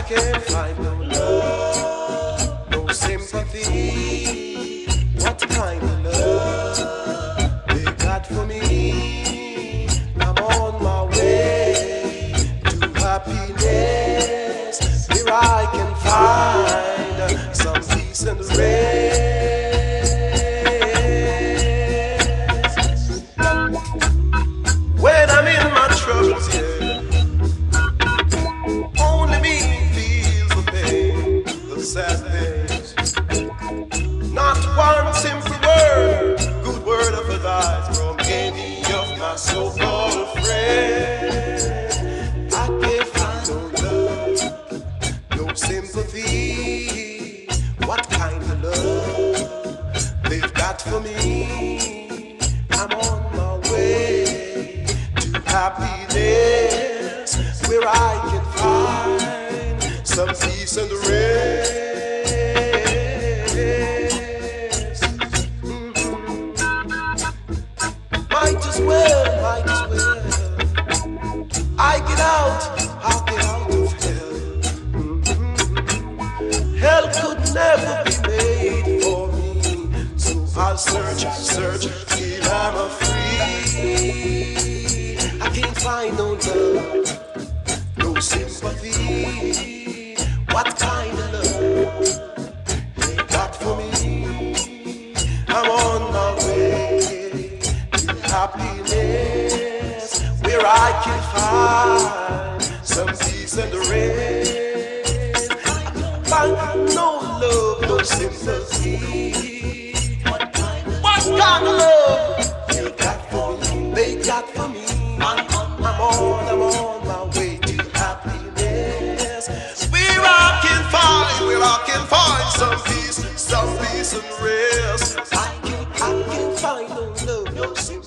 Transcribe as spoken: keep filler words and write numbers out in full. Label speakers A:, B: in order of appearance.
A: can't find no love, no sympathy. What kind of love they got for me? I'm on my way to happiness, where I can find some peace and rest. When I'm in my troubles, yeah, only me feels the pain, the sad things. Not one simple word, good word of advice from any of my so-called friends. I can't find no love, no sympathy. What kind of love they've got for me? I'm on my way to happiness, where I can find some peace and rest. Mm-hmm. Might as well, might as well, I get out, I'll get out of hell. Mm-hmm. Hell could never be made for me, so I'll search, search till I'm a free. I can't find no love, no sympathy. What kind of love they got for me? I'm on my way to happiness, where I can find some peace and rest. I can't find no love, no sympathy. What kind of love they got for me? They got for me. I'm on, I'm on my way to happiness, where I can find, where I can find some peace, some peace and rest. I can, I can find no love, no sympathy.